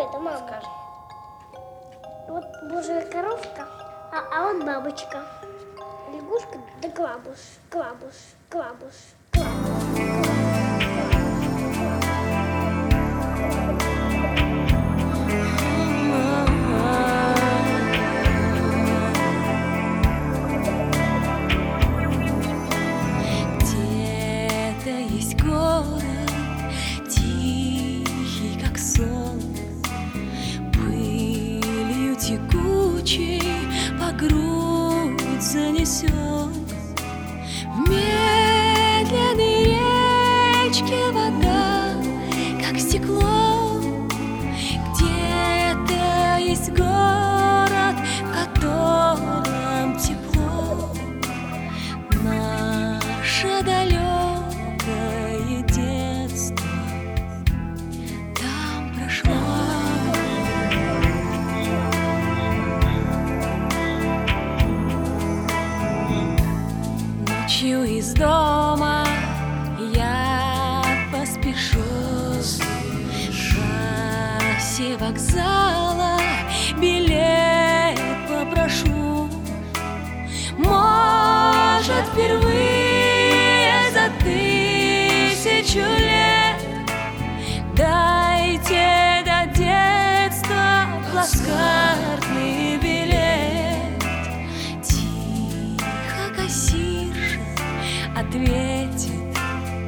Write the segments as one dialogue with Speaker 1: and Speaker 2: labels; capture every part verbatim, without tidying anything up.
Speaker 1: это, мама?
Speaker 2: Скажи.
Speaker 1: Вот божья коровка, а, а вот бабочка. Лягушка да клабуш, клабуш, клабуш, клабуш.
Speaker 3: Где-то есть город, тихий, как сон, пылью текучей по грудь занесен. В медленной речке вода, как стекло. Где-то есть город, в котором тепло. Наше далекое детство там прошло. Ночью из дома я поспешу, в кассе вокзала билет попрошу. Может, впервые за тысячу лет дайте до детства плацкартный билет. Тихо кассирша ответит: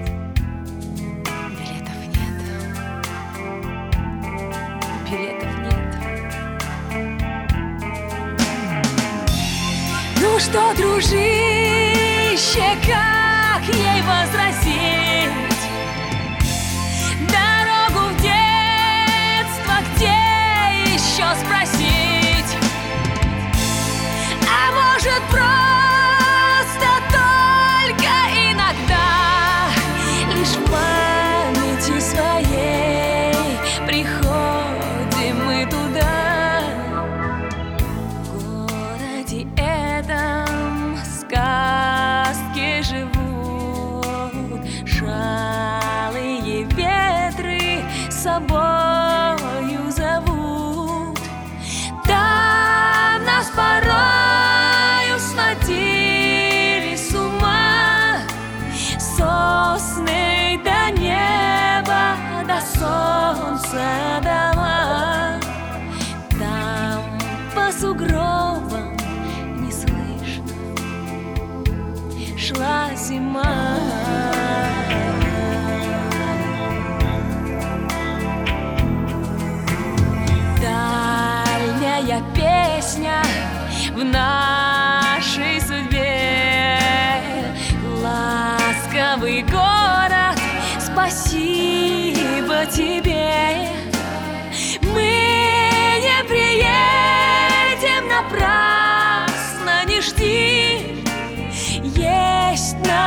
Speaker 3: билетов нет, билетов нет. Ну что, дружище, как ей возразить? Дорогу в детство где еще спросить? А может, просто только иногда лишь в памяти своей приходим мы туда. В городе этом сказки живут, шалые ветры с собою зовут. Там нас порою сводили с ума сосны до неба, до солнца дома. Там по сугробам не слышно шла зима. Дальняя песня в нашей судьбе. Ласковый город, спасибо тебе. Мы не приедем напрасно, не жди. Есть на